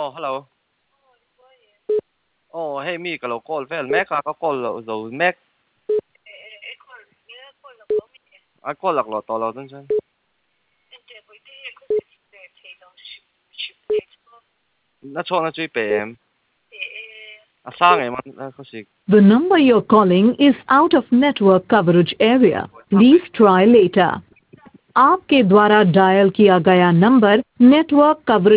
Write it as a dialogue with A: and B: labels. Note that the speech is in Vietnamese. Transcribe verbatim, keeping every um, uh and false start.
A: Oh, hello. Oh, hey, mi kalau call fel Mac ka call lo zo Mac. I call lak lo to lo dun san. Na cho na chui pem. A sang e man ko sik.
B: The number you're calling is out of network coverage area. Please try later. आपके द्वारा डायल किया गया number network coverage